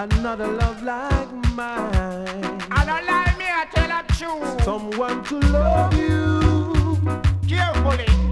another love like mine. I don't lie me, I tell the truth. Someone to love you carefully.